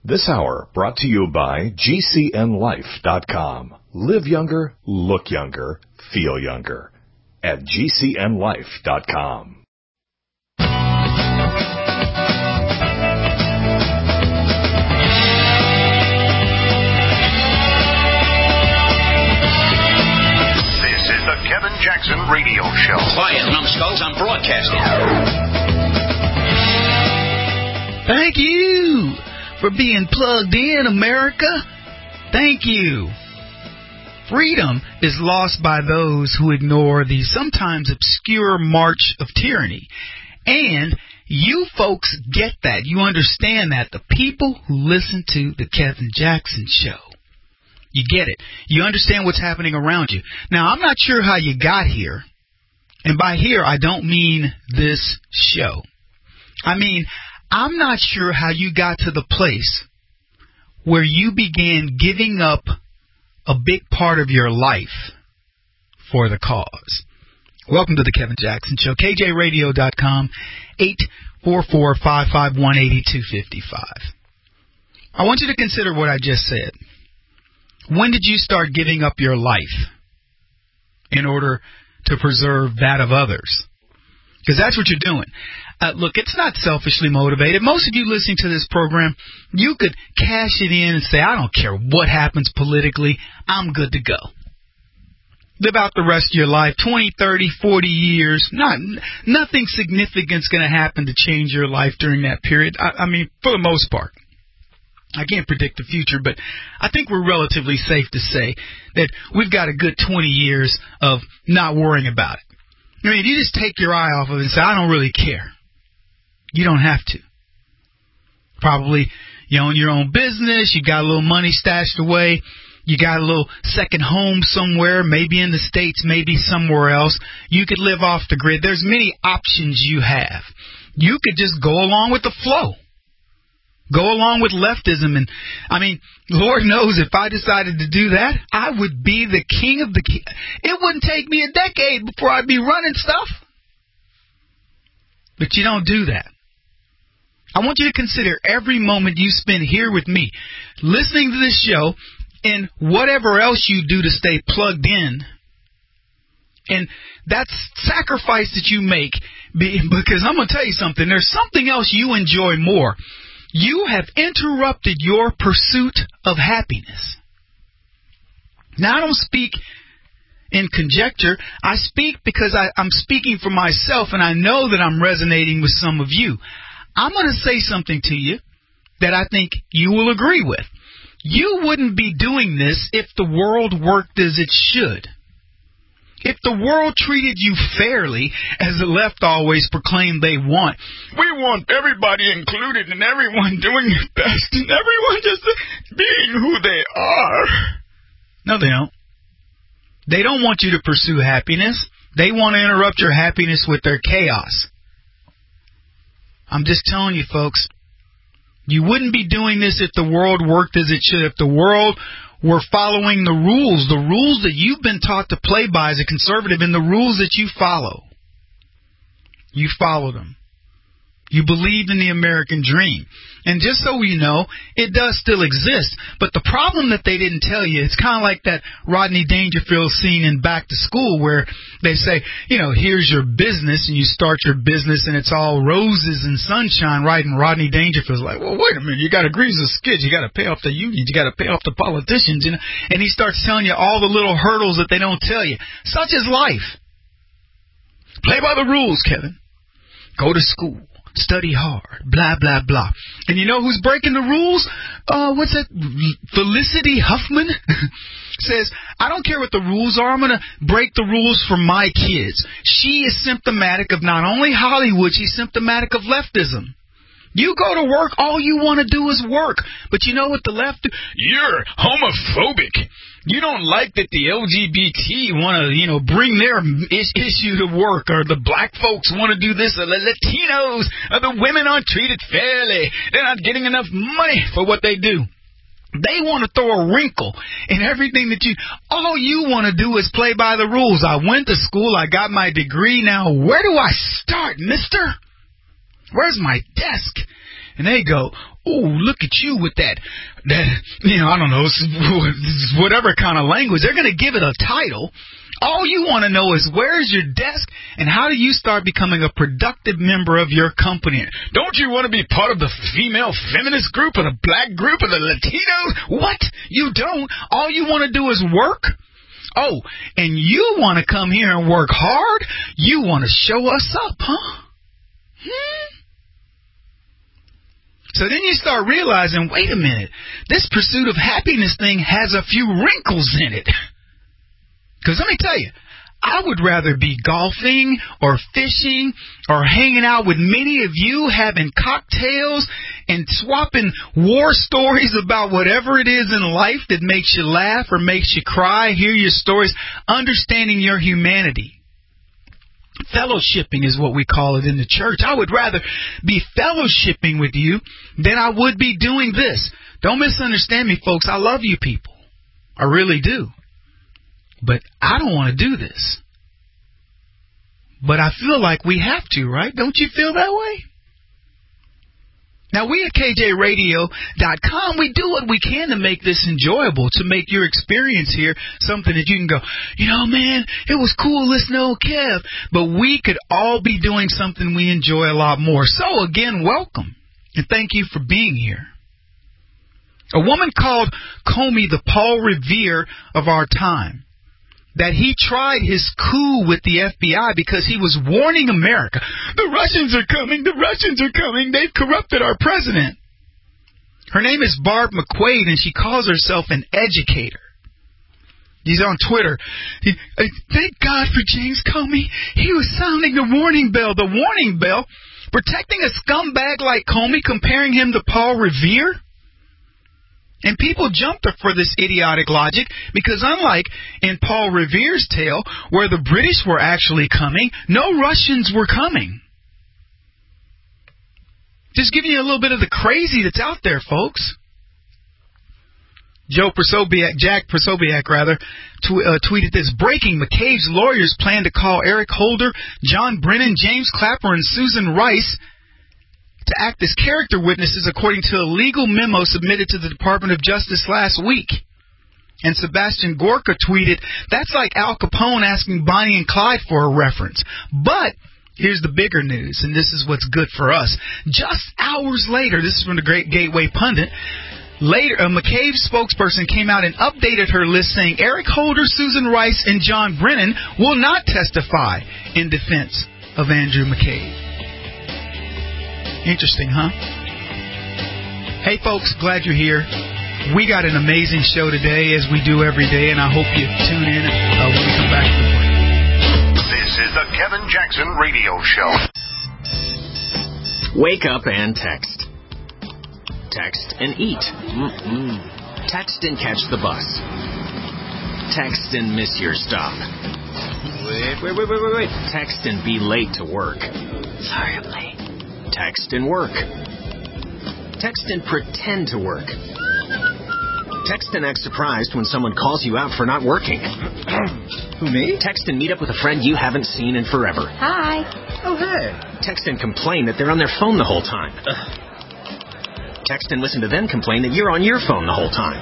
This hour brought to you by GCNLife.com. Live younger, look younger, feel younger. At GCNLife.com. Kevin Jackson Radio Show. Quiet, numbskulls, I'm broadcasting. Thank you for being plugged in, America. Thank you. Freedom is lost by those who ignore the sometimes obscure march of tyranny. And you folks get that. You understand that. The people who listen to the Kevin Jackson Show. You get it. You understand what's happening around you. Now, I'm not sure how you got here. And by here, I don't mean this show. I mean, I'm not sure how you got to the place where you began giving up a big part of your life for the cause. Welcome to the Kevin Jackson Show. KJRadio.com, 844-551-8255. I want you to consider what I just said. When did you start giving up your life in order to preserve that of others? Because that's what you're doing. Look, it's not selfishly motivated. Most of you listening to this program, you could cash it in and say, I don't care what happens politically. I'm good to go. Live out the rest of your life, 20, 30, 40 years. Nothing significant's going to happen to change your life during that period. I mean, for the most part. I can't predict the future, but I think we're relatively safe to say that we've got a good 20 years of not worrying about it. I mean, if you just take your eye off of it and say, I don't really care, you don't have to. Probably you own your own business, you got a little money stashed away, you got a little second home somewhere, maybe in the States, maybe somewhere else. You could live off the grid. There's many options you have. You could just go along with the flow. Go along with leftism. And, I mean, Lord knows if I decided to do that, I would be the king of the king. It wouldn't take me a decade before I'd be running stuff. But you don't do that. I want you to consider every moment you spend here with me, listening to this show, and whatever else you do to stay plugged in. And that's sacrifice that you make, because I'm going to tell you something. There's something else you enjoy more. You have interrupted your pursuit of happiness. Now, I don't speak in conjecture. I speak because I'm speaking for myself, and I know that I'm resonating with some of you. I'm going to say something to you that I think you will agree with. You wouldn't be doing this if the world worked as it should. If the world treated you fairly, as the left always proclaimed they want, we want everybody included and everyone doing their best and everyone just being who they are. No, they don't. They don't want you to pursue happiness. They want to interrupt your happiness with their chaos. I'm just telling you, folks, you wouldn't be doing this if the world worked as it should. If the world were following the rules that you've been taught to play by as a conservative, and the rules that you follow. You follow them. You believed in the American dream. And just so you know, it does still exist. But the problem that they didn't tell you, it's kind of like that Rodney Dangerfield scene in Back to School where they say, here's your business, and you start your business and it's all roses and sunshine, right? And Rodney Dangerfield's like, well, wait a minute, you got to grease the skids, you got to pay off the unions, you got to pay off the politicians, and he starts telling you all the little hurdles that they don't tell you. Such is life. Play by the rules, Kevin. Go to school. Study hard, blah, blah, blah. And you know who's breaking the rules? What's that? Felicity Huffman says, I don't care what the rules are. I'm going to break the rules for my kids. She is symptomatic of not only Hollywood, she's symptomatic of leftism. You go to work, all you want to do is work. But you know what the left do? You're homophobic. You don't like that the LGBT want to, bring their issue to work, or the black folks want to do this, or the Latinos, or the women aren't treated fairly. They're not getting enough money for what they do. They want to throw a wrinkle in everything that all you want to do is play by the rules. I went to school, I got my degree, now where do I start, mister? Where's my desk? And they go, oh, look at you with that, I don't know, whatever kind of language. They're going to give it a title. All you want to know is where is your desk and how do you start becoming a productive member of your company? Don't you want to be part of the female feminist group or the black group or the Latinos? What? You don't. All you want to do is work? Oh, and you want to come here and work hard? You want to show us up, huh? So then you start realizing, wait a minute, this pursuit of happiness thing has a few wrinkles in it. Because let me tell you, I would rather be golfing or fishing or hanging out with many of you, having cocktails and swapping war stories about whatever it is in life that makes you laugh or makes you cry, hear your stories, understanding your humanity. Fellowshipping is what we call it in the church. I would rather be fellowshipping with you than I would be doing this. Don't misunderstand me, folks. I love you people. I really do. But I don't want to do this. But I feel like we have to, right? Don't you feel that way? Now, we at KJRadio.com, we do what we can to make this enjoyable, to make your experience here something that you can go, man, it was cool listening to old Kev. But we could all be doing something we enjoy a lot more. So, again, welcome. And thank you for being here. A woman called Comey the Paul Revere of our time. That he tried his coup with the FBI because he was warning America, the Russians are coming, they've corrupted our president. Her name is Barb McQuaid, and she calls herself an educator. He's on Twitter. Thank God for James Comey. He was sounding the warning bell. The warning bell? Protecting a scumbag like Comey, comparing him to Paul Revere? And people jumped for this idiotic logic because unlike in Paul Revere's tale, where the British were actually coming, no Russians were coming. Just giving you a little bit of the crazy that's out there, folks. Jack Posobiec, tweeted this. Breaking, McCabe's lawyers plan to call Eric Holder, John Brennan, James Clapper, and Susan Rice to act as character witnesses according to a legal memo submitted to the Department of Justice last week. And Sebastian Gorka tweeted, that's like Al Capone asking Bonnie and Clyde for a reference. But here's the bigger news, and this is what's good for us. Just hours later, this is from the Great Gateway Pundit, later, a McCabe spokesperson came out and updated her list saying Eric Holder, Susan Rice, and John Brennan will not testify in defense of Andrew McCabe. Interesting, huh? Hey, folks, glad you're here. We got an amazing show today, as we do every day, and I hope you tune in when we come back to the break. This is the Kevin Jackson Radio Show. Wake up and text. Text and eat. Text and catch the bus. Text and miss your stop. Wait. Text and be late to work. Sorry, I'm late. Text and work. Text and pretend to work. Text and act surprised when someone calls you out for not working. Who, me? Text and meet up with a friend you haven't seen in forever. Hi. Oh, hey. Text and complain that they're on their phone the whole time. Text and listen to them complain that you're on your phone the whole time.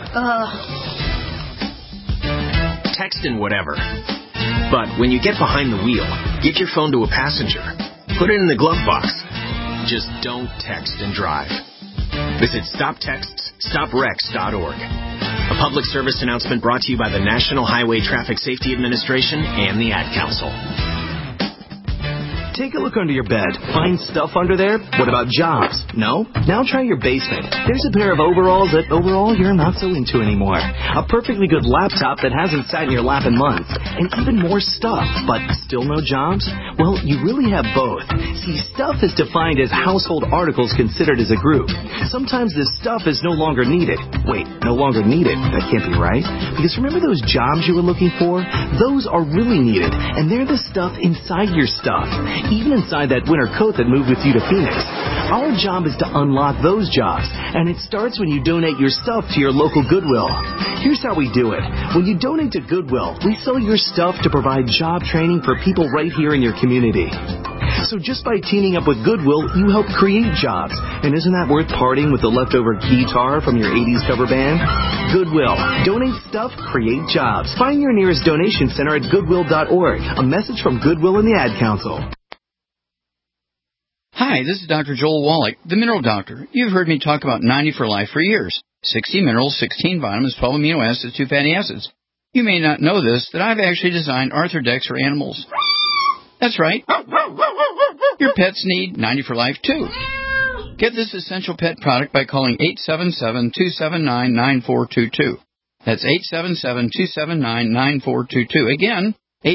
Text and whatever. But when you get behind the wheel, get your phone to a passenger. Put it in the glove box. Just don't text and drive. Visit StopTextsStopWrecks.org. A public service announcement brought to you by the National Highway Traffic Safety Administration and the Ad Council. Take a look under your bed. Find stuff under there? What about jobs? No? Now try your basement. There's a pair of overalls that overall you're not so into anymore. A perfectly good laptop that hasn't sat in your lap in months. And even more stuff, but still no jobs? Well, you really have both. See, stuff is defined as household articles considered as a group. Sometimes this stuff is no longer needed. Wait, no longer needed? That can't be right. Because remember those jobs you were looking for? Those are really needed. And they're the stuff inside your stuff. Even inside that winter coat that moved with you to Phoenix. Our job is to unlock those jobs, and it starts when you donate your stuff to your local Goodwill. Here's how we do it. When you donate to Goodwill, we sell your stuff to provide job training for people right here in your community. So just by teaming up with Goodwill, you help create jobs. And isn't that worth parting with the leftover guitar from your 80s cover band? Goodwill. Donate stuff, create jobs. Find your nearest donation center at goodwill.org. A message from Goodwill and the Ad Council. Hi, this is Dr. Joel Wallach, the Mineral Doctor. You've heard me talk about 90 for Life for years. 60 minerals, 16 vitamins, 12 amino acids, 2 fatty acids. You may not know this, that I've actually designed Arthrodex for animals. That's right. Your pets need 90 for Life, too. Get this essential pet product by calling 877-279-9422. That's 877-279-9422. Again,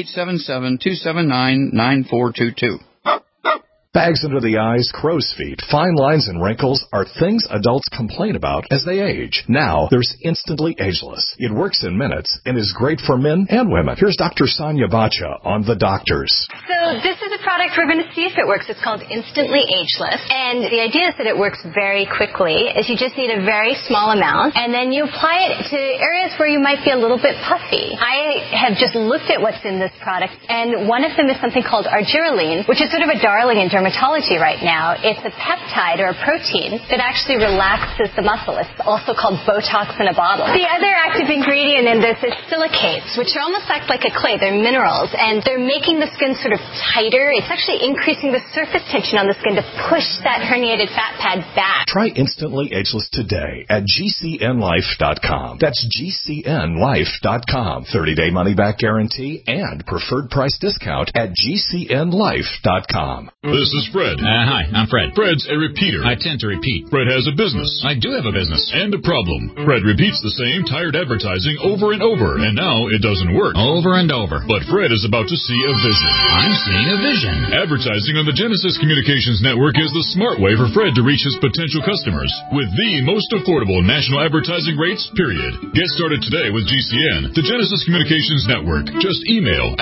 877-279-9422. Bags under the eyes, crow's feet, fine lines, and wrinkles are things adults complain about as they age. Now, there's Instantly Ageless. It works in minutes and is great for men and women. Here's Dr. Sonia Bacha on The Doctors. So this is a product we're going to see if it works. It's called Instantly Ageless. And the idea is that it works very quickly, is you just need a very small amount, and then you apply it to areas where you might be a little bit puffy. I have just looked at what's in this product, and one of them is something called argireline, which is sort of a darling in dermatology right now. It's a peptide or a protein that actually relaxes the muscle. It's also called Botox in a bottle. The other active ingredient in this is silicates, which are almost act like a clay. They're minerals, and they're making the skin sort of tighter. It's actually increasing the surface tension on the skin to push that herniated fat pad back. Try Instantly Ageless today at GCNlife.com. That's GCNlife.com. 30-day money-back guarantee and preferred price discount at GCNlife.com. This is Fred. Hi, I'm Fred. Fred's a repeater. I tend to repeat. Fred has a business. I do have a business. And a problem. Fred repeats the same tired advertising over and over, and now it doesn't work. Over and over. But Fred is about to see a vision. I'm seeing a vision. Advertising on the Genesis Communications Network is the smart way for Fred to reach his potential customers with the most affordable national advertising rates, period. Get started today with GCN, the Genesis Communications Network. Just email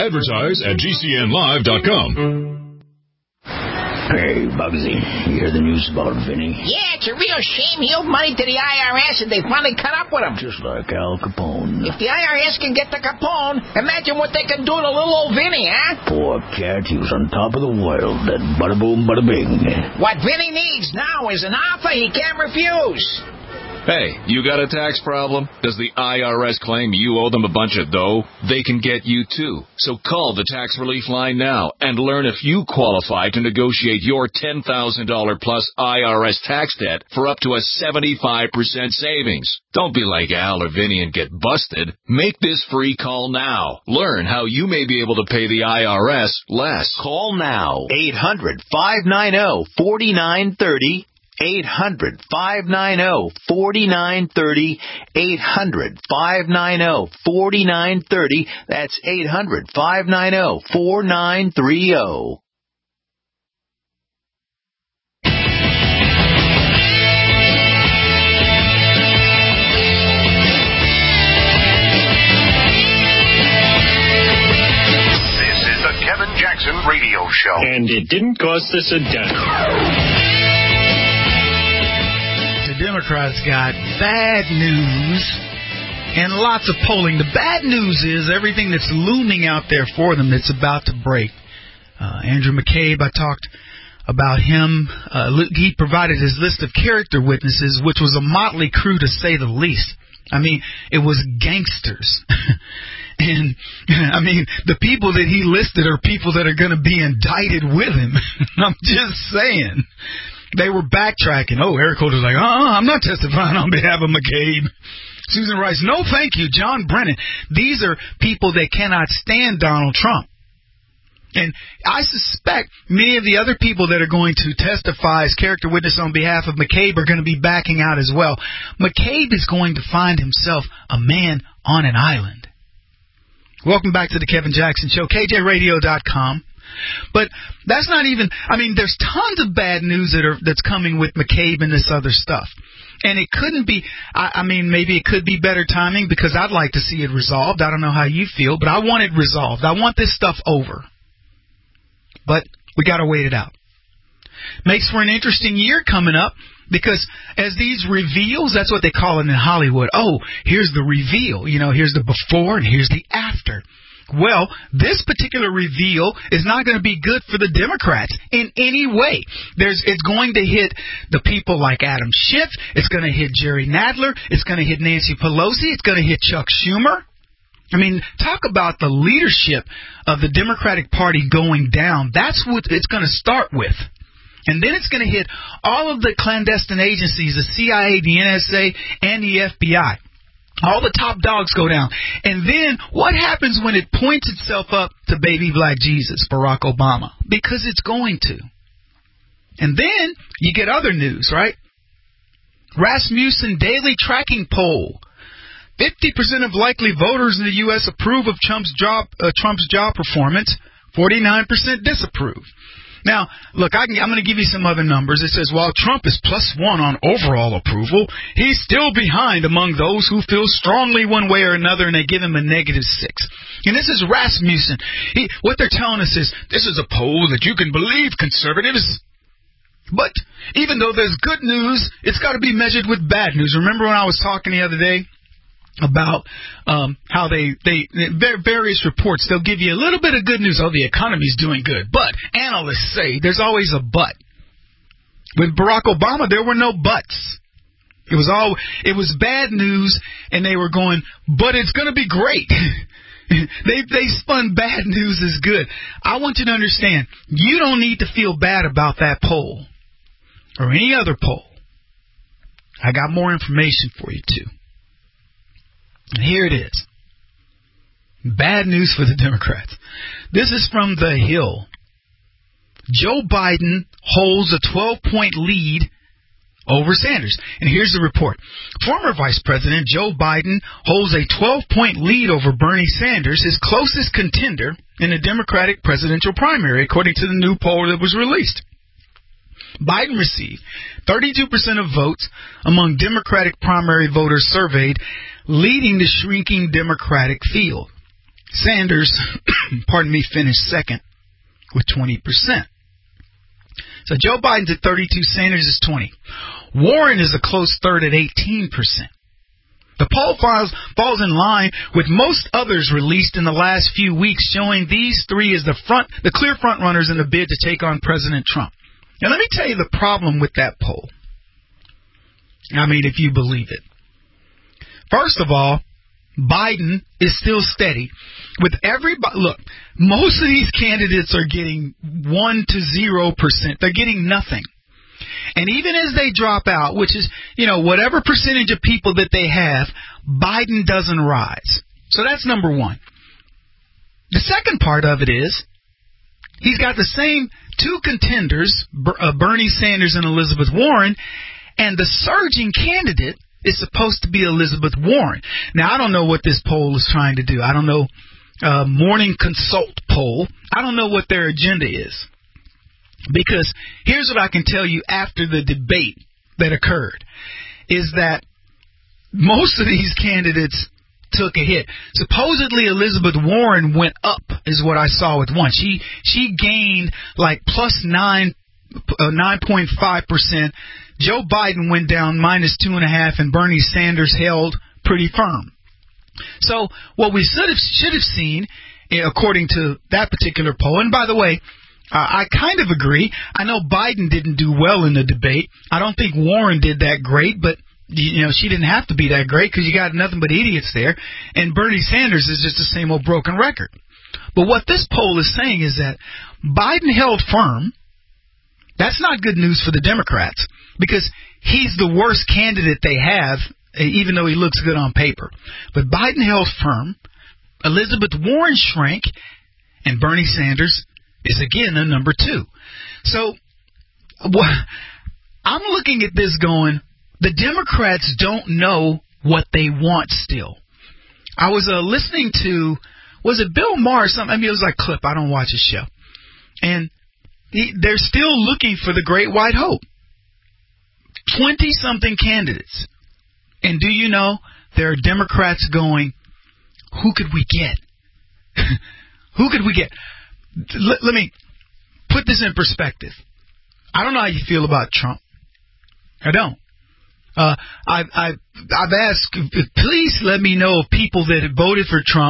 advertise@gcnlive.com. Hey, Bugsy, you hear the news about Vinny? Yeah, it's a real shame he owed money to the IRS and they finally cut up with him. Just like Al Capone. If the IRS can get to Capone, imagine what they can do to little old Vinny, huh? Poor cat, he was on top of the world. That bada boom, bada bing. What Vinny needs now is an offer he can't refuse. Hey, you got a tax problem? Does the IRS claim you owe them a bunch of dough? They can get you too. So call the Tax Relief Line now and learn if you qualify to negotiate your $10,000 plus IRS tax debt for up to a 75% savings. Don't be like Al or Vinny and get busted. Make this free call now. Learn how you may be able to pay the IRS less. Call now. 800-590-4930. 800-590-4930. 800-590-4930. That's 800-590-4930. This is the Kevin Jackson Radio Show. And it didn't cost us a dime. Democrats got bad news and lots of polling. The bad news is everything that's looming out there for them that's about to break. Andrew McCabe, I talked about him. He provided his list of character witnesses, which was a motley crew to say the least. I mean, it was gangsters. And, I mean, the people that he listed are people that are going to be indicted with him. I'm just saying. They were backtracking. Oh, Eric Holder's like, I'm not testifying on behalf of McCabe. Susan Rice, no thank you. John Brennan. These are people that cannot stand Donald Trump. And I suspect many of the other people that are going to testify as character witness on behalf of McCabe are going to be backing out as well. McCabe is going to find himself a man on an island. Welcome back to the Kevin Jackson Show, KJRadio.com. But that's not even, I mean, there's tons of bad news that's coming with McCabe and this other stuff. And it couldn't be, I mean, maybe it could be better timing because I'd like to see it resolved. I don't know how you feel, but I want it resolved. I want this stuff over. But we got to wait it out. Makes for an interesting year coming up because as these reveals, that's what they call it in Hollywood. Oh, here's the reveal. You know, here's the before and here's the after. Well, this particular reveal is not going to be good for the Democrats in any way. It's going to hit the people like Adam Schiff. It's going to hit Jerry Nadler. It's going to hit Nancy Pelosi. It's going to hit Chuck Schumer. I mean, talk about the leadership of the Democratic Party going down. That's what it's going to start with. And then it's going to hit all of the clandestine agencies, the CIA, the NSA, and the FBI. All the top dogs go down. And then what happens when it points itself up to baby black Jesus, Barack Obama? Because it's going to. And then you get other news, right? Rasmussen Daily Tracking Poll. 50% of likely voters in the U.S. approve of Trump's job performance. 49% disapprove. Now, look, I'm going to give you some other numbers. It says, while Trump is +1 on overall approval, he's still behind among those who feel strongly one way or another, and they give him a -6. And this is Rasmussen. What they're telling us is, this is a poll that you can believe, conservatives. But even though there's good news, it's got to be measured with bad news. Remember when I was talking the other day about how they various reports, they'll give you a little bit of good news. Oh, the economy's doing good. But analysts say there's always a but. With Barack Obama, there were no buts. It was bad news, and they were going, but it's going to be great. They spun bad news as good. I want you to understand, you don't need to feel bad about that poll or any other poll. I got more information for you, too. And here it is. Bad news for the Democrats. This is from The Hill. Joe Biden holds a 12-point lead over Sanders. And here's the report. Former Vice President Joe Biden holds a 12-point lead over Bernie Sanders, his closest contender in the Democratic presidential primary, according to the new poll that was released. Biden received 32% of votes among Democratic primary voters surveyed, leading the shrinking Democratic field. Sanders, finished second with 20%. So Joe Biden's at 32, Sanders is 20. Warren is a close third at 18%. The poll falls in line with most others released in the last few weeks, showing these three as the clear front runners in the bid to take on President Trump. Now let me tell you the problem with that poll. I mean, if you believe it. First of all, Biden is still steady. With everybody, look, most of these candidates are getting 1 to 0%. They're getting nothing. And even as they drop out, which is, whatever percentage of people that they have, Biden doesn't rise. So that's number one. The second part of it is, he's got the same two contenders, Bernie Sanders and Elizabeth Warren, and the surging candidate is supposed to be Elizabeth Warren. Now, I don't know what this poll is trying to do. I don't know. Morning Consult poll. I don't know what their agenda is. Because here's what I can tell you after the debate that occurred, is that most of these candidates took a hit. Supposedly Elizabeth Warren went up, is what I saw with one. She gained like plus 9.5%. Joe Biden went down minus 2.5%, and Bernie Sanders held pretty firm. So what we should have seen, according to that particular poll, and by the way, I kind of agree. I know Biden didn't do well in the debate. I don't think Warren did that great, but she didn't have to be that great because you got nothing but idiots there. And Bernie Sanders is just the same old broken record. But what this poll is saying is that Biden held firm. That's not good news for the Democrats because he's the worst candidate they have, even though he looks good on paper. But Biden held firm. Elizabeth Warren shrank, and Bernie Sanders is again a number two. So I'm looking at this going, the Democrats don't know what they want still. I was listening to, was it Bill Maher or something? I mean, it was like a clip. I don't watch his show. And they're still looking for the great white hope. 20-something candidates. And do you know, there are Democrats going, who could we get? Who could we get? Let me put this in perspective. I don't know how you feel about Trump. I don't. I've asked, please let me know of people that have voted for Trump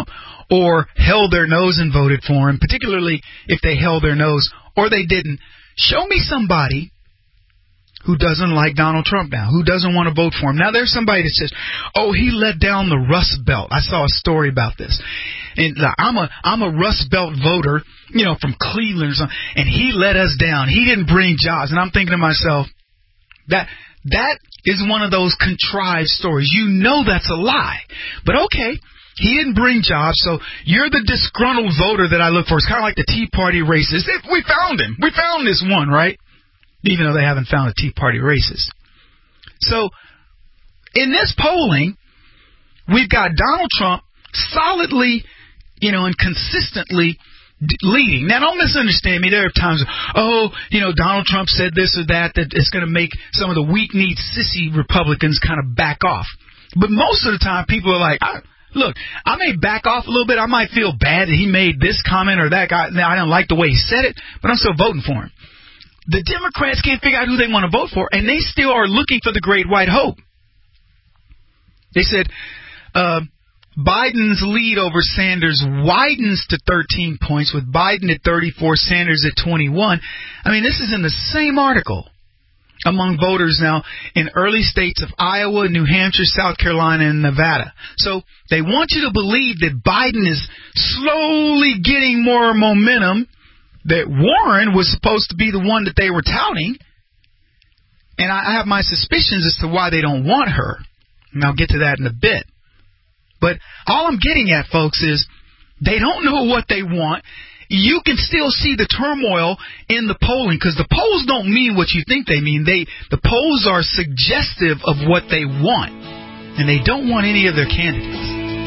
or held their nose and voted for him, particularly if they held their nose or they didn't. Show me somebody who doesn't like Donald Trump now, who doesn't want to vote for him. Now, there's somebody that says, oh, he let down the Rust Belt. I saw a story about this. And I'm a Rust Belt voter, from Cleveland or something, and he let us down. He didn't bring jobs. And I'm thinking to myself, that is one of those contrived stories. You know that's a lie. But okay, he didn't bring jobs, so you're the disgruntled voter that I look for. It's kind of like the Tea Party racists. We found him. We found this one, right? Even though they haven't found a Tea Party racist. So, in this polling, we've got Donald Trump solidly, and consistently leading. Now, don't misunderstand me. There are times, Donald Trump said this or that it's going to make some of the weak-kneed, sissy Republicans kind of back off. But most of the time, people are like, look, I may back off a little bit. I might feel bad that he made this comment or that guy. Now, I don't like the way he said it, but I'm still voting for him. The Democrats can't figure out who they want to vote for, and they still are looking for the great white hope. They said Biden's lead over Sanders widens to 13 points, with Biden at 34, Sanders at 21. I mean, this is in the same article among voters now in early states of Iowa, New Hampshire, South Carolina, and Nevada. So they want you to believe that Biden is slowly getting more momentum, that Warren was supposed to be the one that they were touting. And I have my suspicions as to why they don't want her. And I'll get to that in a bit. But all I'm getting at, folks, is they don't know what they want. You can still see the turmoil in the polling, because the polls don't mean what you think they mean. The polls are suggestive of what they want, and they don't want any of their candidates.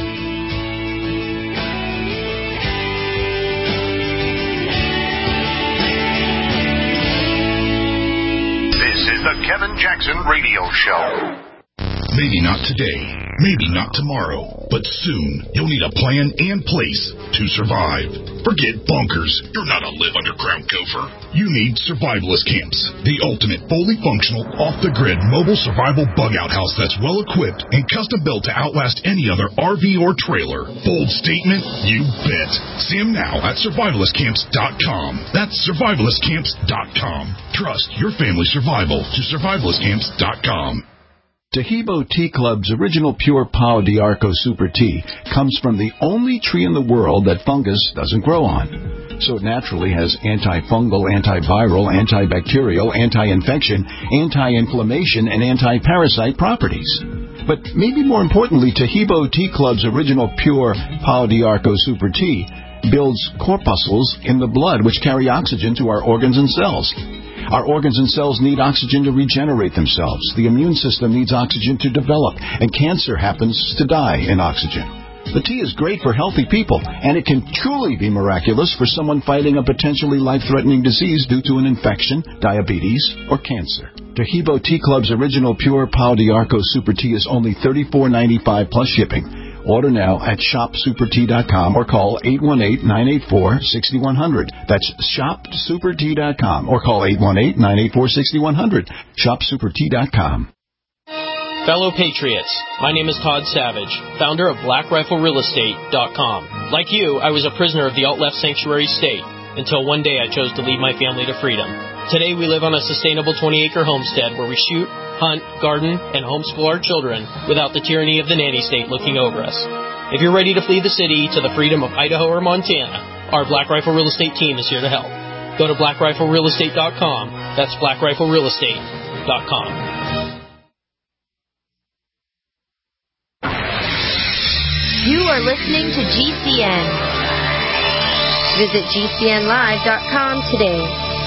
This is the Kevin Jackson Radio Show. Maybe not today, maybe not tomorrow, but soon you'll need a plan and place to survive. Forget bunkers. You're not a live underground gopher. You need Survivalist Camps, the ultimate fully functional, off-the-grid mobile survival bug-out house that's well-equipped and custom-built to outlast any other RV or trailer. Bold statement? You bet. See them now at survivalistcamps.com. That's survivalistcamps.com. Trust your family's survival to survivalistcamps.com. Tahibo Tea Club's original pure Pau d'Arco Super Tea comes from the only tree in the world that fungus doesn't grow on. So it naturally has antifungal, antiviral, antibacterial, anti-infection, anti-inflammation, and anti-parasite properties. But maybe more importantly, Tahibo Tea Club's original pure Pau d'Arco Super Tea builds corpuscles in the blood which carry oxygen to our organs and cells. Our organs and cells need oxygen to regenerate themselves. The immune system needs oxygen to develop, and cancer happens to die in oxygen. The tea is great for healthy people, and it can truly be miraculous for someone fighting a potentially life-threatening disease due to an infection, diabetes, or cancer. Tahibo Tea Club's original pure Pau d'Arco Super Tea is only $34.95 plus shipping. Order now at shopsupertea.com or call 818-984-6100. That's shopsupertea.com or call 818-984-6100. Shopsupertea.com. Fellow Patriots, my name is Todd Savage, founder of BlackRifleRealEstate.com. Like you, I was a prisoner of the alt-left sanctuary state until one day I chose to lead my family to freedom. Today we live on a sustainable 20-acre homestead where we shoot, hunt, garden, and homeschool our children without the tyranny of the nanny state looking over us. If you're ready to flee the city to the freedom of Idaho or Montana, our Black Rifle Real Estate team is here to help. Go to BlackRifleRealEstate.com. That's BlackRifleRealEstate.com. You are listening to GCN. Visit GCNlive.com today.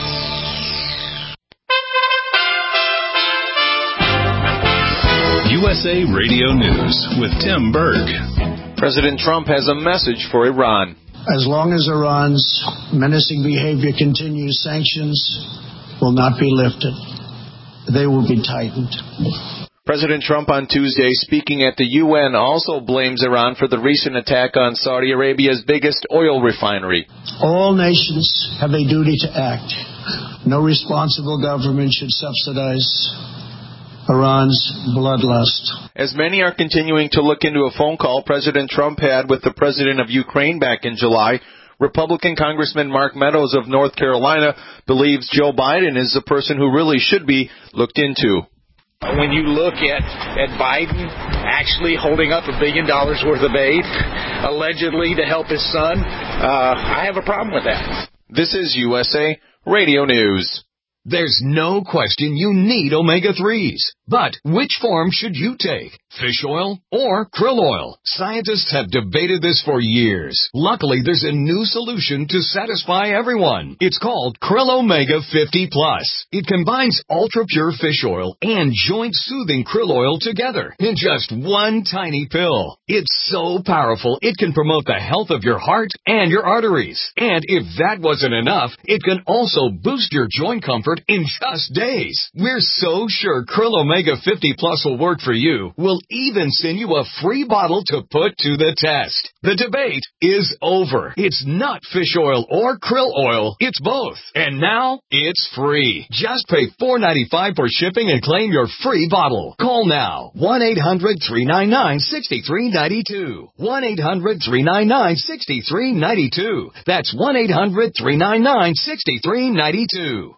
USA Radio News with Tim Berg. President Trump has a message for Iran. As long as Iran's menacing behavior continues, sanctions will not be lifted. They will be tightened. President Trump on Tuesday, speaking at the UN, also blames Iran for the recent attack on Saudi Arabia's biggest oil refinery. All nations have a duty to act. No responsible government should subsidize Iran's bloodlust. As many are continuing to look into a phone call President Trump had with the president of Ukraine back in July, Republican Congressman Mark Meadows of North Carolina believes Joe Biden is the person who really should be looked into. When you look at Biden actually holding up $1 billion worth of aid, allegedly to help his son, I have a problem with that. This is USA Radio News. There's no question you need omega-3s. But which form should you take? Fish oil or krill oil? Scientists have debated this for years. Luckily, there's a new solution to satisfy everyone. It's called Krill Omega 50 Plus. It combines ultra-pure fish oil and joint-soothing krill oil together in just one tiny pill. It's so powerful, it can promote the health of your heart and your arteries. And if that wasn't enough, it can also boost your joint comfort in just days. We're so sure Krill Omega 50 Plus will work for you. We'll even send you a free bottle to put to the test. The debate is over. It's not fish oil or krill oil. It's both. And now it's free. Just pay $4.95 for shipping and claim your free bottle. Call now. 1-800-399-6392. 1-800-399-6392. That's 1-800-399-6392.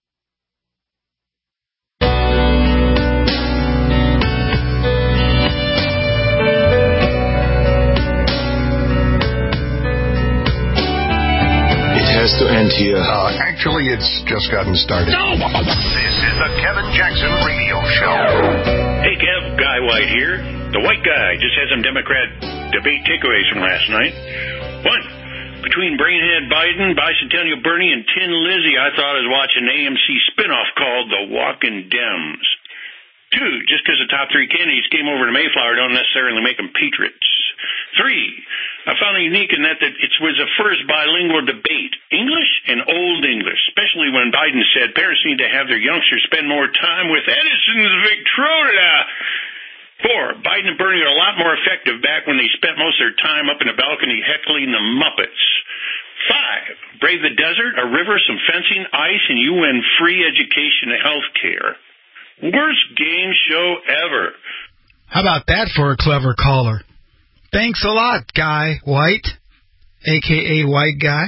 Has to end here. Actually, it's just gotten started. No! This is the Kevin Jackson Radio Show. Hey, Kev, Guy White here. The white guy just had some Democrat debate takeaways from last night. 1. Between brainhead Biden, bicentennial Bernie, and Tin Lizzy, I thought I was watching an AMC spinoff called The Walking Dems. 2. Just because the top 3 candidates came over to Mayflower don't necessarily make them patriots. 3. I found it unique in that it was the first bilingual debate, English and Old English, especially when Biden said parents need to have their youngsters spend more time with Edison's Victrola. 4. Biden and Bernie are a lot more effective back when they spent most of their time up in the balcony heckling the Muppets. 5. Brave the desert, a river, some fencing, ice, and you win free education and health care. Worst game show ever. How about that for a clever caller? Thanks a lot, Guy White, a.k.a. White Guy.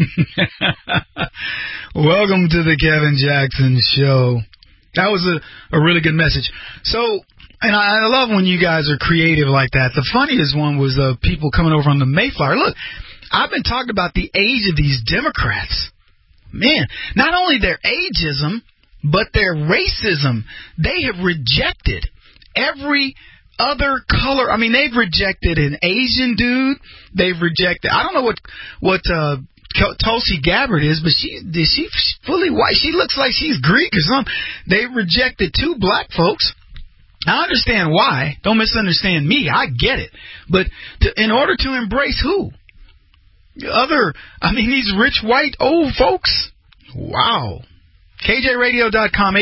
Welcome to the Kevin Jackson Show. That was a really good message. So, and I love when you guys are creative like that. The funniest one was people coming over on the Mayflower. Look, I've been talking about the age of these Democrats. Man, not only their ageism, but their racism. They have rejected every other color. I mean, they've rejected an Asian dude. They've rejected, I don't know what Tulsi Gabbard is, but she's fully white. She looks like she's Greek or something. They've rejected 2 black folks. I understand why. Don't misunderstand me. I get it. But in order to embrace who? These rich white old folks? Wow. KJRadio.com,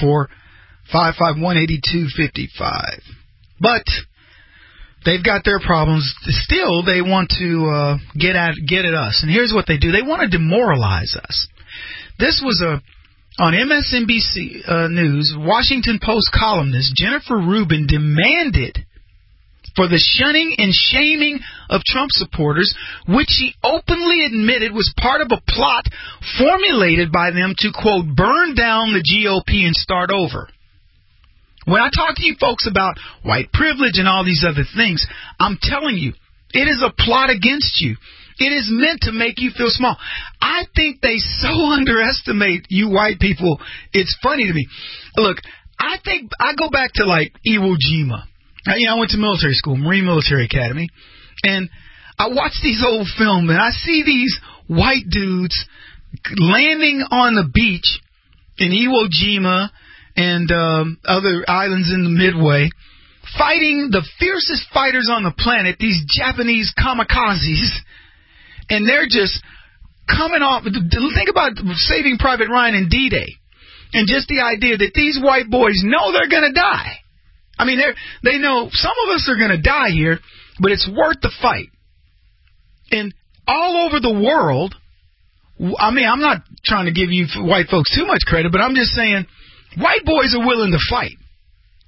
844-551-8255. But they've got their problems. Still, they want to get at us. And here's what they do. They want to demoralize us. This was on MSNBC News, Washington Post columnist Jennifer Rubin demanded for the shunning and shaming of Trump supporters, which she openly admitted was part of a plot formulated by them to, quote, burn down the GOP and start over. When I talk to you folks about white privilege and all these other things, I'm telling you, it is a plot against you. It is meant to make you feel small. I think they so underestimate you white people. It's funny to me. Look, I think I go back to like Iwo Jima. I went to military school, Marine Military Academy, and I watch these old films, and I see these white dudes landing on the beach in Iwo Jima and other islands in the Midway, fighting the fiercest fighters on the planet, these Japanese kamikazes, and they're just coming off. Think about Saving Private Ryan and D-Day, and just the idea that these white boys know they're going to die. I mean, they know some of us are going to die here, but it's worth the fight. And all over the world, I mean, I'm not trying to give you white folks too much credit, but I'm just saying white boys are willing to fight.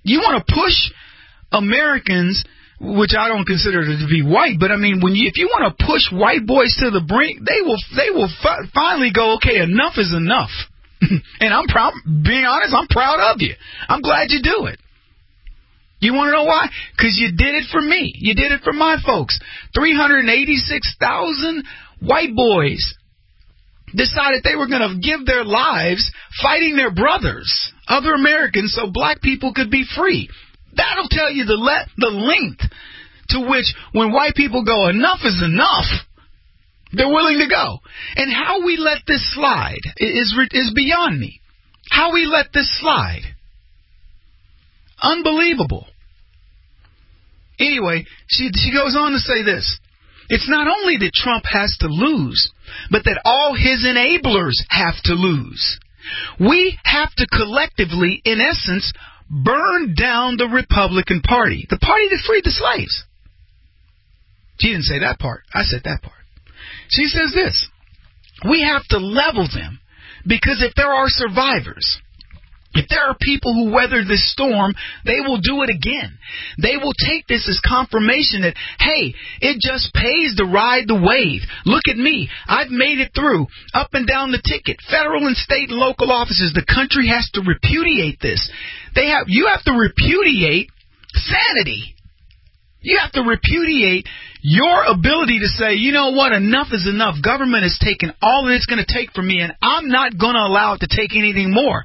You want to push Americans, which I don't consider to be white, but I mean, if you want to push white boys to the brink, they will finally go, okay, enough is enough. And I'm proud, being honest, I'm proud of you. I'm glad you do it. You want to know why? Because you did it for me. You did it for my folks. 386,000 white boys decided they were going to give their lives fighting their brothers, other Americans, so black people could be free. That'll tell you the length to which when white people go, enough is enough, they're willing to go. And how we let this slide is beyond me. How we let this slide. Unbelievable. Anyway, she goes on to say this. It's not only that Trump has to lose, but that all his enablers have to lose. We have to collectively, in essence, burn down the Republican Party, the party that freed the slaves. She didn't say that part. I said that part. She says this. We have to level them, because if there are survivors, if there are people who weather this storm, they will do it again. They will take this as confirmation that, hey, it just pays to ride the wave. Look at me. I've made it through, up and down the ticket. Federal and state and local offices, the country has to repudiate this. You have to repudiate sanity. You have to repudiate your ability to say, you know what, enough is enough. Government has taken all that it's going to take from me, and I'm not going to allow it to take anything more.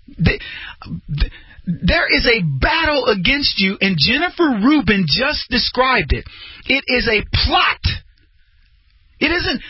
There is a battle against you, and Jennifer Rubin just described it. It is a plot. It isn't.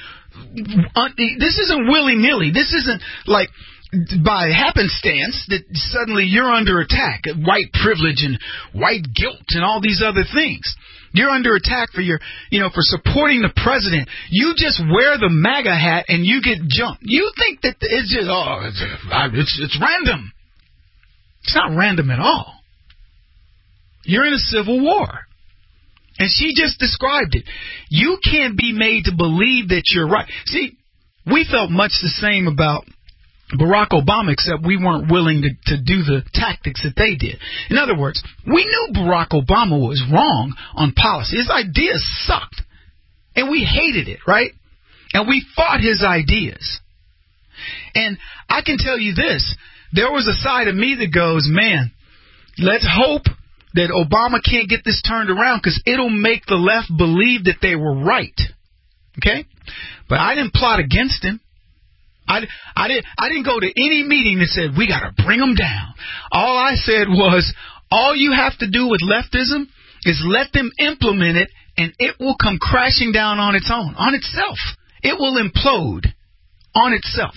This isn't willy-nilly. This isn't like by happenstance that suddenly you're under attack. White privilege and white guilt and all these other things. You're under attack for for supporting the president. You just wear the MAGA hat and you get jumped. You think that it's just it's random. It's not random at all. You're in a civil war. And she just described it. You can't be made to believe that you're right. See, we felt much the same about Barack Obama, except we weren't willing to do the tactics that they did. In other words, we knew Barack Obama was wrong on policy. His ideas sucked. And we hated it, right? And we fought his ideas. And I can tell you this. There was a side of me that goes, man, let's hope that Obama can't get this turned around, because it'll make the left believe that they were right. Okay? But I didn't plot against him. I didn't go to any meeting that said, we got to bring them down. All I said was, all you have to do with leftism is let them implement it, and it will come crashing down on its own, on itself. It will implode on itself.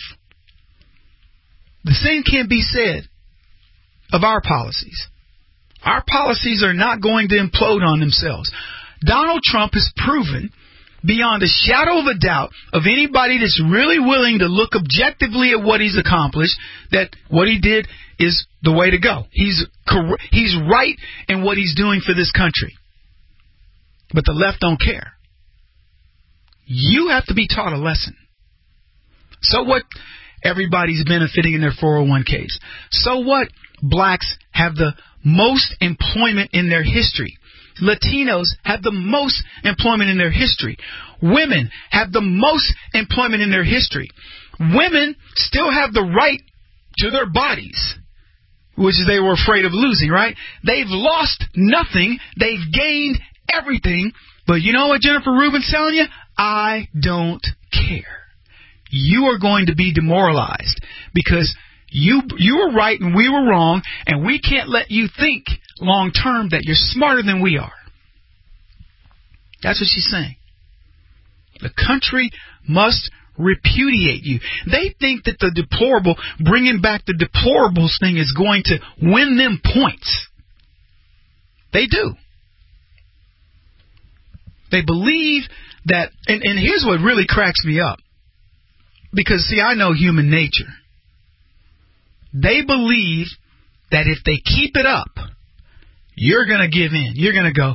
The same can't be said of our policies. Our policies are not going to implode on themselves. Donald Trump has proven beyond a shadow of a doubt of anybody that's really willing to look objectively at what he's accomplished, that what he did is the way to go. He's right in what he's doing for this country. But the left don't care. You have to be taught a lesson. So what? Everybody's benefiting in their 401ks. So what? Blacks have the most employment in their history. Latinos have the most employment in their history. Women have the most employment in their history. Women still have the right to their bodies, which they were afraid of losing, right? They've lost nothing. They've gained everything. But you know what Jennifer Rubin's telling you? I don't care. You are going to be demoralized because you were right and we were wrong, and we can't let you think long term that you're smarter than we are. That's what she's saying. The country must repudiate you. They think that the deplorable, bringing back the deplorables thing is going to win them points. They do. They believe that, and here's what really cracks me up. Because, see, I know human nature. They believe that if they keep it up, you're going to give in. You're going to go,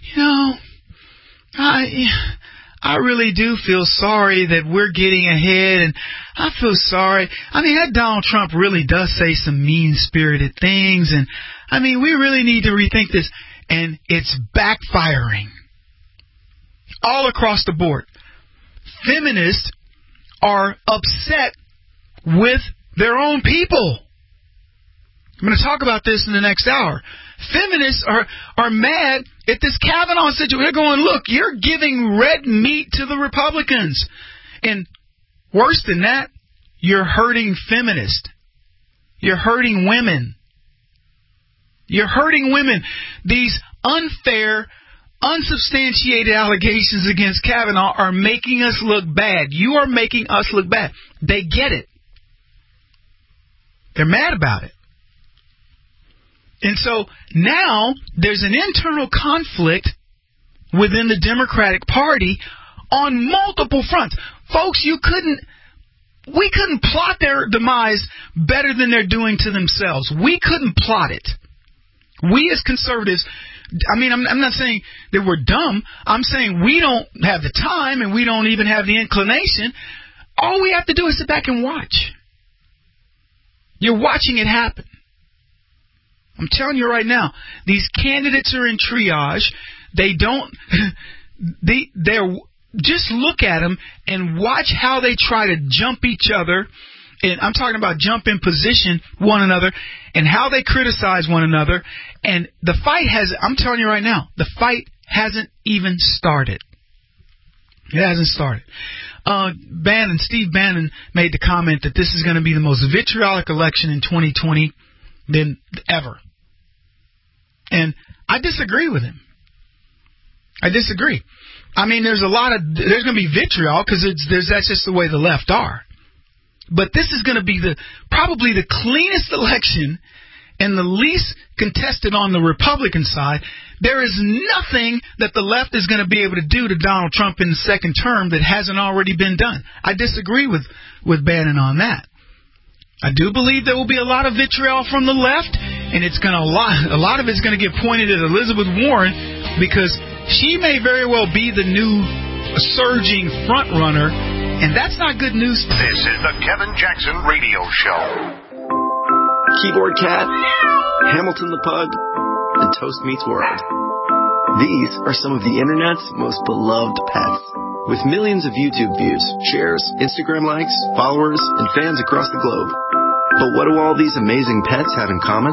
I really do feel sorry that we're getting ahead, and I feel sorry. I mean, that Donald Trump really does say some mean-spirited things, and I mean, we really need to rethink this. And it's backfiring all across the board. Feminists are upset with their own people. I'm going to talk about this in the next hour. Feminists are mad at this Kavanaugh situation. They're going, look, you're giving red meat to the Republicans. And worse than that, you're hurting feminists. You're hurting women. You're hurting women. These unfair, unsubstantiated allegations against Kavanaugh are making us look bad. You are making us look bad. They get it. They're mad about it. And so now there's an internal conflict within the Democratic Party on multiple fronts. Folks, we couldn't plot their demise better than they're doing to themselves. We couldn't plot it. We as conservatives, I mean, I'm not saying that we're dumb. I'm saying we don't have the time and we don't even have the inclination. All we have to do is sit back and watch. You're watching it happen. I'm telling you right now, these candidates are in triage. They're just look at them and watch how they try to jump each other. And I'm talking about jump in position one another and how they criticize one another. And the fight I'm telling you right now, the fight hasn't even started. It hasn't started. Steve Bannon made the comment that this is going to be the most vitriolic election in 2020 than ever. And I disagree with him. I disagree. I mean, there's going to be vitriol because that's just the way the left are. But this is going to be probably the cleanest election and the least contested on the Republican side. There is nothing that the left is going to be able to do to Donald Trump in the second term that hasn't already been done. I disagree with Bannon on that. I do believe there will be a lot of vitriol from the left, and a lot of it's going to get pointed at Elizabeth Warren because she may very well be the new surging front runner, and that's not good news. This is the Kevin Jackson Radio Show. Keyboard Cat, Hamilton the Pug, and Toast Meets World. These are some of the internet's most beloved pets. With millions of YouTube views, shares, Instagram likes, followers, and fans across the globe. But what do all these amazing pets have in common?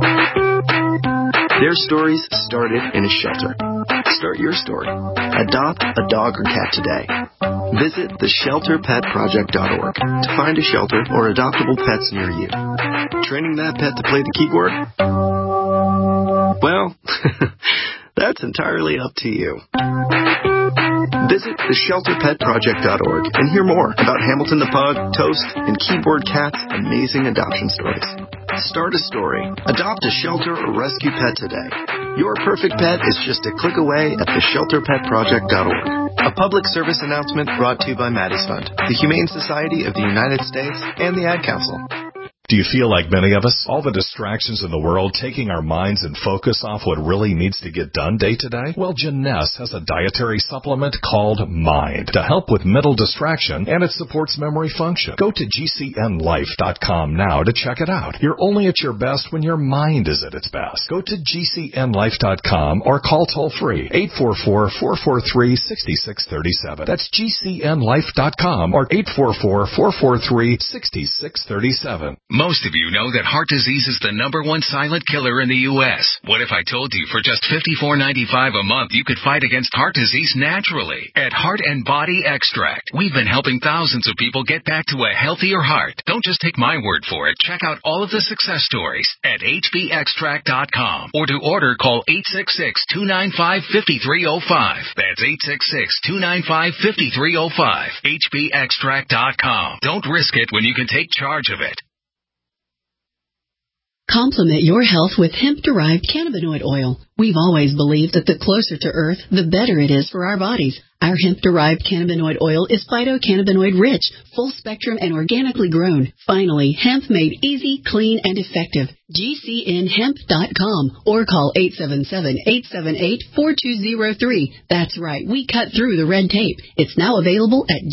Their stories started in a shelter. Start your story. Adopt a dog or cat today. Visit theshelterpetproject.org to find a shelter or adoptable pets near you. Training that pet to play the keyboard? Well, that's entirely up to you. Visit theshelterpetproject.org and hear more about Hamilton the Pug, Toast, and Keyboard Cat's amazing adoption stories. Start a story. Adopt a shelter or rescue pet today. Your perfect pet is just a click away at theshelterpetproject.org. A public service announcement brought to you by Maddie's Fund, the Humane Society of the United States, and the Ad Council. Do you feel like many of us, all the distractions in the world taking our minds and focus off what really needs to get done day to day? Well, Jeunesse has a dietary supplement called Mind to help with mental distraction, and it supports memory function. Go to GCNlife.com now to check it out. You're only at your best when your mind is at its best. Go to GCNlife.com or call toll-free 844-443-6637. That's GCNlife.com or 844-443-6637. Most of you know that heart disease is the #1 silent killer in the U.S. What if I told you for just $54.95 a month you could fight against heart disease naturally? At Heart and Body Extract, we've been helping thousands of people get back to a healthier heart. Don't just take my word for it. Check out all of the success stories at hbextract.com. Or to order, call 866-295-5305. That's 866-295-5305. hbextract.com. Don't risk it when you can take charge of it. Complement your health with hemp-derived cannabinoid oil. We've always believed that the closer to Earth, the better it is for our bodies. Our hemp-derived cannabinoid oil is phytocannabinoid-rich, full-spectrum, and organically grown. Finally, hemp made easy, clean, and effective. GCNhemp.com or call 877-878-4203. That's right, we cut through the red tape. It's now available at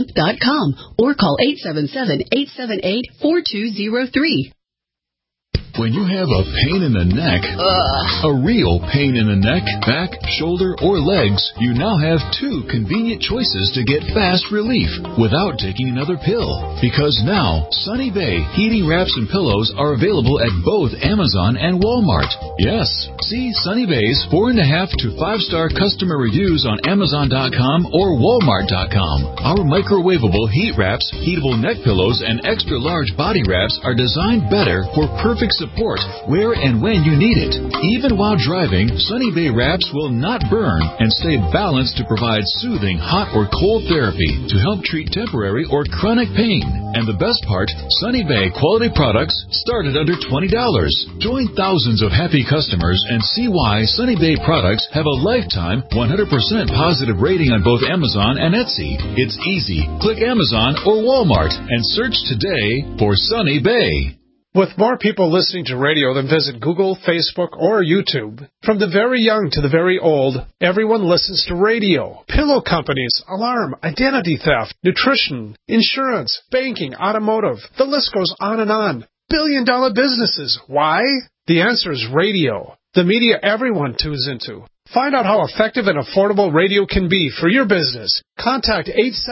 GCNhemp.com or call 877-878-4203. When you have a pain in the neck, a real pain in the neck, back, shoulder, or legs, you now have two convenient choices to get fast relief without taking another pill. Because now, Sunny Bay heating wraps and pillows are available at both Amazon and Walmart. Yes, see Sunny Bay's 4.5 to 5-star customer reviews on Amazon.com or Walmart.com. Our microwavable heat wraps, heatable neck pillows, and extra large body wraps are designed better for perfect support where and when you need it. Even while driving, Sunny Bay wraps will not burn and stay balanced to provide soothing hot or cold therapy to help treat temporary or chronic pain. And the best part, Sunny Bay quality products start at under $20. Join thousands of happy customers and see why Sunny Bay products have a lifetime 100% positive rating on both Amazon and Etsy. It's easy. Click Amazon or Walmart and search today for Sunny Bay. With more people listening to radio than visit Google, Facebook, or YouTube, from the very young to the very old, everyone listens to radio. Pillow companies, alarm, identity theft, nutrition, insurance, banking, automotive. The list goes on and on. Billion-dollar businesses. Why? The answer is radio. The media everyone tunes into. Find out how effective and affordable radio can be for your business. Contact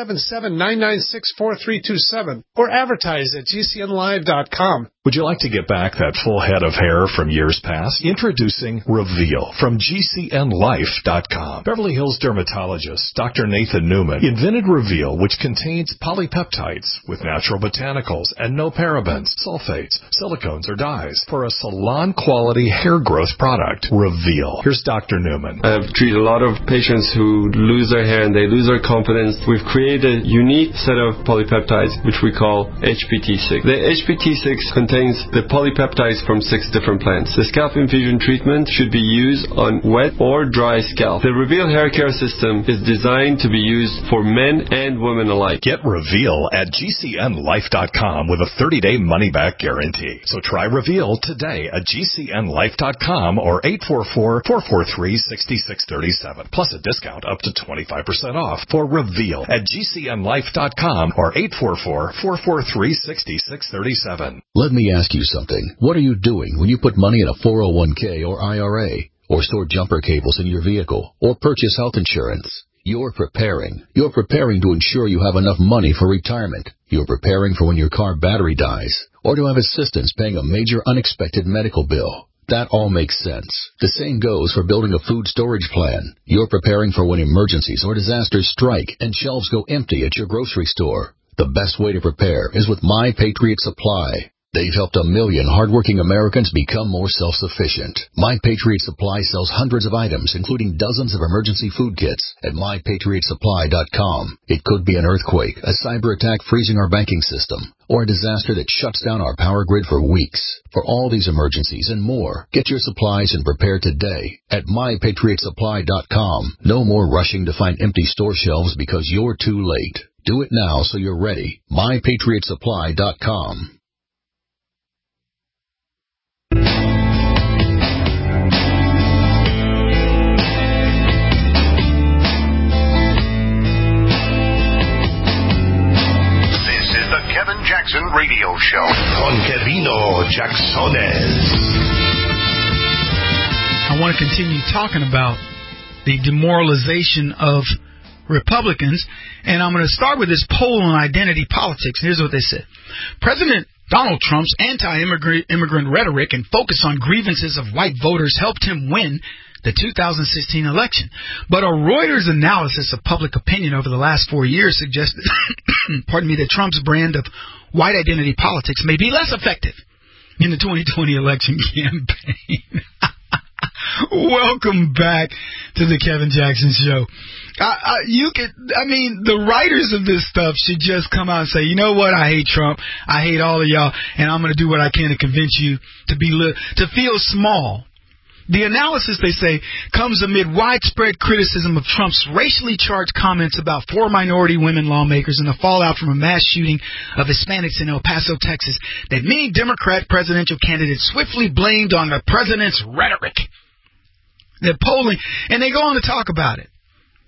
877-996-4327 or advertise at GCNlive.com. Would you like to get back that full head of hair from years past? Introducing Reveal from GCNlife.com. Beverly Hills dermatologist Dr. Nathan Newman invented Reveal, which contains polypeptides with natural botanicals and no parabens, sulfates, silicones, or dyes for a salon-quality hair growth product. Reveal. Here's Dr. Newman. I've treated a lot of patients who lose their hair and they lose their confidence. We've created a unique set of polypeptides, which we call HPT6. The HPT6 contains the polypeptides from 6 different plants. The scalp infusion treatment should be used on wet or dry scalp. The Reveal hair care system is designed to be used for men and women alike. Get Reveal at GCNlife.com with a 30-day money-back guarantee. So try Reveal today at GCNlife.com or 844-443-6637. Plus a discount up to 25% off for Reveal at GCNlife.com or 844-443-6637. Let me ask you something. What are you doing when you put money in a 401k or IRA, or store jumper cables in your vehicle, or purchase health insurance? You're preparing. You're preparing to ensure you have enough money for retirement. You're preparing for when your car battery dies, or to have assistance paying a major unexpected medical bill. That all makes sense. The same goes for building a food storage plan. You're preparing for when emergencies or disasters strike and shelves go empty at your grocery store. The best way to prepare is with My Patriot Supply. They've helped 1 million hardworking Americans become more self-sufficient. My Patriot Supply sells hundreds of items, including dozens of emergency food kits at MyPatriotSupply.com. It could be an earthquake, a cyber attack freezing our banking system, or a disaster that shuts down our power grid for weeks. For all these emergencies and more, get your supplies and prepare today at MyPatriotSupply.com. No more rushing to find empty store shelves because you're too late. Do it now so you're ready. MyPatriotSupply.com. Kevin Jackson Radio Show con Kevino Jacksones. I want to continue talking about the demoralization of Republicans, and I'm going to start with this poll on identity politics. Here's what they said. President Donald Trump's anti-immigrant rhetoric and focus on grievances of white voters helped him win the 2016 election. But a Reuters analysis of public opinion over the last 4 years suggested, that Trump's brand of white identity politics may be less effective in the 2020 election campaign. Welcome back to the Kevin Jackson Show. The writers of this stuff should just come out and say, you know what, I hate Trump, I hate all of y'all, and I'm going to do what I can to convince you to feel small. The analysis, they say, comes amid widespread criticism of Trump's racially charged comments about 4 minority women lawmakers and the fallout from a mass shooting of Hispanics in El Paso, Texas, that many Democrat presidential candidates swiftly blamed on the president's rhetoric. They're polling, and they go on to talk about it.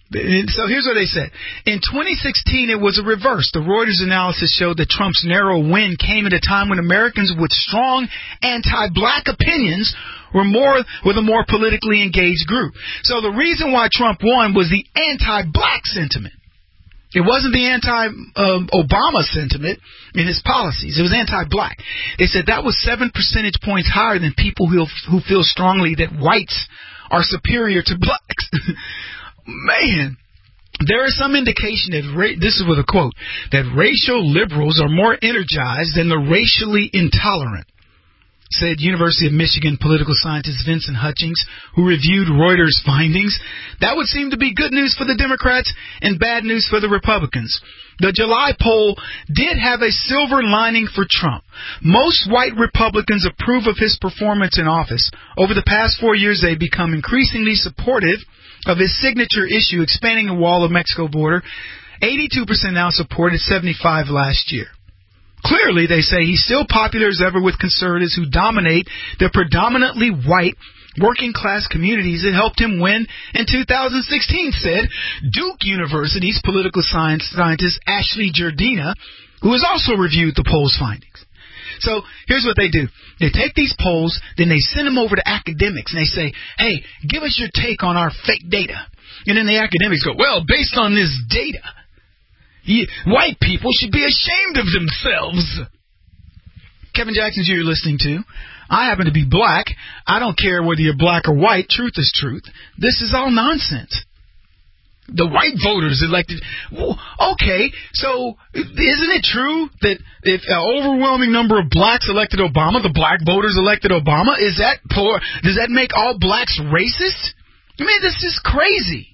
So here's what they said. In 2016, it was a reverse. The Reuters analysis showed that Trump's narrow win came at a time when Americans with strong anti-black opinions were a more politically engaged group. So the reason why Trump won was the anti-black sentiment. It wasn't the anti-Obama sentiment in his policies. It was anti-black. They said that was 7 percentage points higher than people who feel strongly that whites are superior to blacks. Man, there is some indication that, this is with a quote, that racial liberals are more energized than the racially intolerant, said University of Michigan political scientist Vincent Hutchings, who reviewed Reuters' findings. That would seem to be good news for the Democrats and bad news for the Republicans. The July poll did have a silver lining for Trump. Most white Republicans approve of his performance in office. Over the past 4 years, they've become increasingly supportive of his signature issue, expanding the wall of Mexico border. 82% now supported, 75% last year. Clearly, they say he's still popular as ever with conservatives who dominate the predominantly white working-class communities that helped him win in 2016, said Duke University's political science scientist Ashley Jardina, who has also reviewed the poll's findings. So here's what they do. They take these polls, then they send them over to academics, and they say, hey, give us your take on our fake data. And then the academics go, well, based on this data, white people should be ashamed of themselves. Kevin Jackson's who you're listening to. I happen to be black. I don't care whether you're black or white. Truth is truth. This is all nonsense. The white voters elected. Well, okay, so isn't it true that if an overwhelming number of blacks elected Obama, the black voters elected Obama? Is that poor? Does that make all blacks racist? I mean, this is crazy.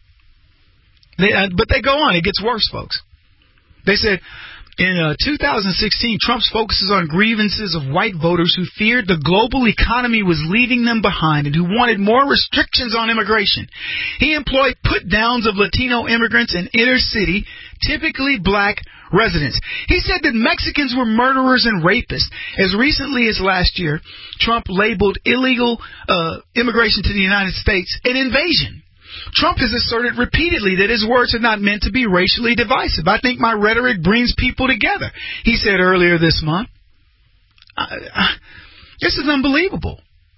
But they go on. It gets worse, folks. They said, in 2016, Trump's focuses on grievances of white voters who feared the global economy was leaving them behind and who wanted more restrictions on immigration. He employed put-downs of Latino immigrants in inner-city, typically black residents. He said that Mexicans were murderers and rapists. As recently as last year, Trump labeled illegal immigration to the United States an invasion. Trump has asserted repeatedly that his words are not meant to be racially divisive. I think my rhetoric brings people together, he said earlier this month. This is unbelievable.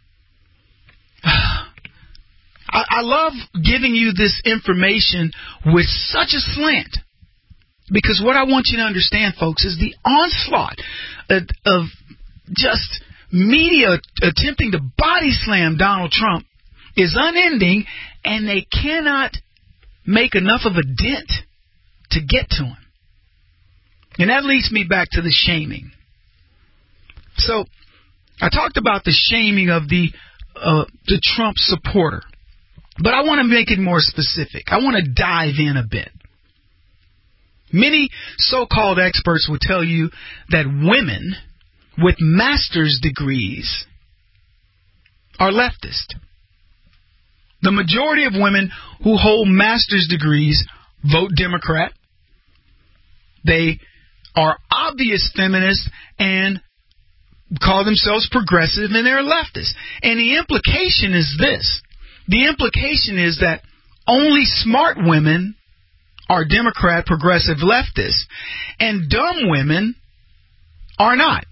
I love giving you this information with such a slant, because what I want you to understand, folks, is the onslaught of just media attempting to body slam Donald Trump is unending, and they cannot make enough of a dent to get to him. And that leads me back to the shaming. So I talked about the shaming of the Trump supporter, but I want to make it more specific. I want to dive in a bit. Many so-called experts will tell you that women with master's degrees are leftist. The majority of women who hold master's degrees vote Democrat. They are obvious feminists and call themselves progressive, and they're leftists. And the implication is this. The implication is that only smart women are Democrat, progressive, leftists, and dumb women are not.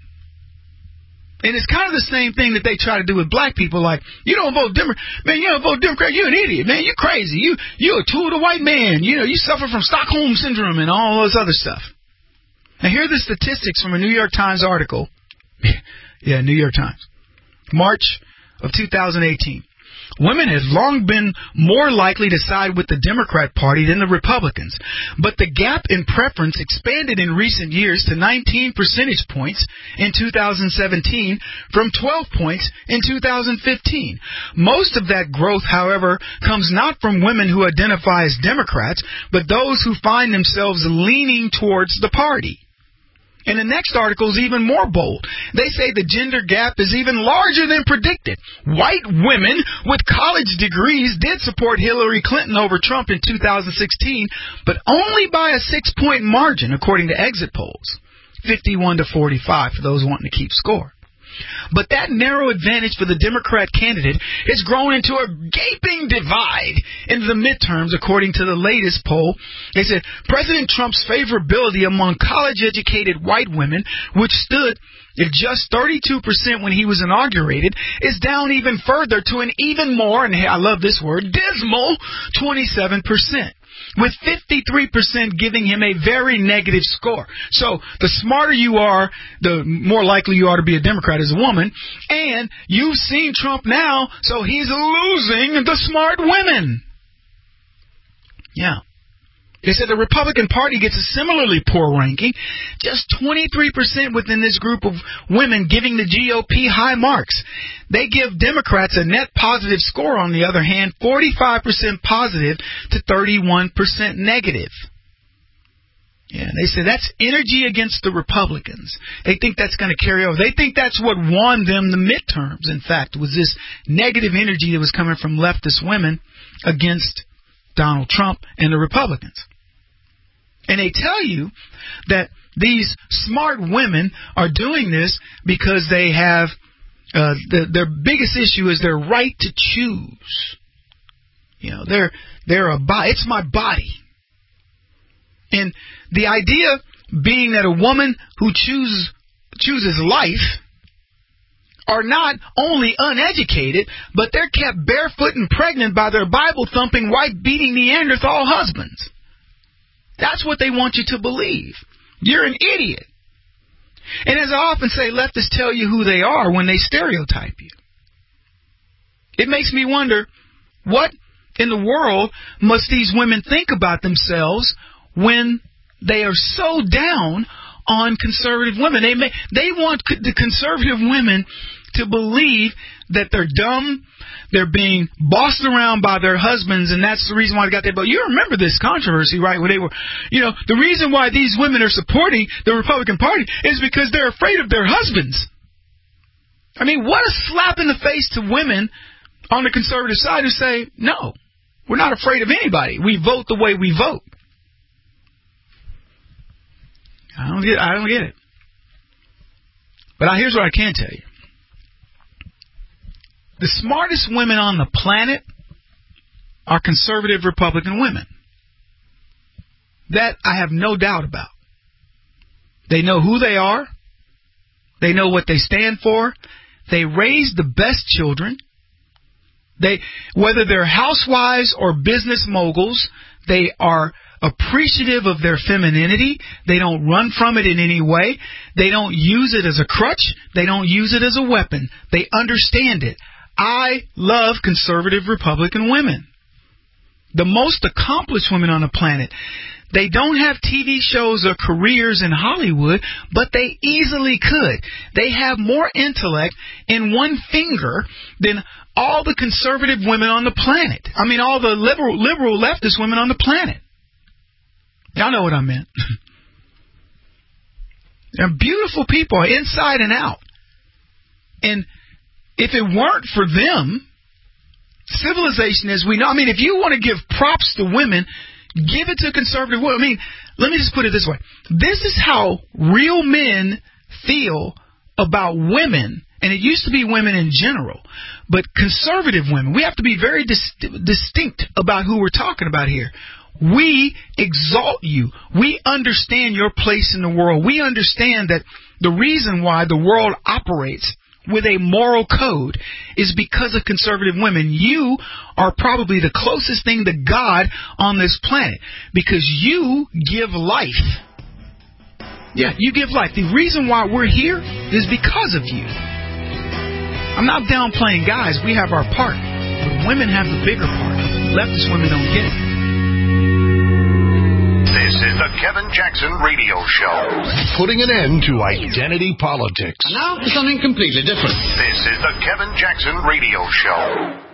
And it's kind of the same thing that they try to do with black people. Like, you don't vote Democrat. Man, you don't vote Democrat. You're an idiot, man. You're crazy. You're a tool of the white man. You know, you suffer from Stockholm Syndrome and all this other stuff. Now, here are the statistics from a New York Times article. Yeah, New York Times. March of 2018. Women have long been more likely to side with the Democrat Party than the Republicans, but the gap in preference expanded in recent years to 19 percentage points in 2017 from 12 points in 2015. Most of that growth, however, comes not from women who identify as Democrats, but those who find themselves leaning towards the party. And the next article is even more bold. They say the gender gap is even larger than predicted. White women with college degrees did support Hillary Clinton over Trump in 2016, but only by a 6-point margin, according to exit polls. 51 to 45 for those wanting to keep score. But that narrow advantage for the Democrat candidate has grown into a gaping divide into the midterms, according to the latest poll. They said President Trump's favorability among college-educated white women, which stood at just 32% when he was inaugurated, is down even further to an even more, and I love this word, dismal 27%. With 53% giving him a very negative score. So the smarter you are, the more likely you are to be a Democrat as a woman. And you've seen Trump now, so he's losing the smart women. Yeah. They said the Republican Party gets a similarly poor ranking, just 23% within this group of women giving the GOP high marks. They give Democrats a net positive score, on the other hand, 45% positive to 31% negative. Yeah, they say that's energy against the Republicans. They think that's going to carry over. They think that's what won them the midterms, in fact, was this negative energy that was coming from leftist women against Donald Trump and the Republicans. And they tell you that these smart women are doing this because they have their biggest issue is their right to choose. You know, they're a body. It's my body. And the idea being that a woman who chooses life are not only uneducated, but they're kept barefoot and pregnant by their Bible-thumping, wife-beating Neanderthal husbands. That's what they want you to believe. You're an idiot. And as I often say, leftists tell you who they are when they stereotype you. It makes me wonder, what in the world must these women think about themselves when they are so down on conservative women? They want the conservative women to believe that they're dumb, they're being bossed around by their husbands, and that's the reason why they got that vote. You remember this controversy, right? Where they were, the reason why these women are supporting the Republican Party is because they're afraid of their husbands. I mean, what a slap in the face to women on the conservative side who say, no, we're not afraid of anybody. We vote the way we vote. I don't get it. But here's what I can tell you. The smartest women on the planet are conservative Republican women. That I have no doubt about. They know who they are. They know what they stand for. They raise the best children. Whether they're housewives or business moguls, they are appreciative of their femininity. They don't run from it in any way. They don't use it as a crutch. They don't use it as a weapon. They understand it. I love conservative Republican women. The most accomplished women on the planet. They don't have TV shows or careers in Hollywood, but they easily could. They have more intellect in one finger than all the conservative women on the planet. I mean, all the liberal leftist women on the planet. Y'all know what I meant. They're beautiful people, inside and out. And if it weren't for them, civilization as we know, I mean, if you want to give props to women, give it to conservative women. I mean, let me just put it this way. This is how real men feel about women, and it used to be women in general, but conservative women. We have to be very distinct about who we're talking about here. We exalt you. We understand your place in the world. We understand that the reason why the world operates with a moral code is because of conservative women. You are probably the closest thing to God on this planet because you give life. Yeah, you give life. The reason why we're here is because of you. I'm not downplaying guys. We have our part. But women have the bigger part. Leftist women don't get it. This is the Kevin Jackson Radio Show. Putting an end to identity politics. And now for something completely different. This is the Kevin Jackson Radio Show.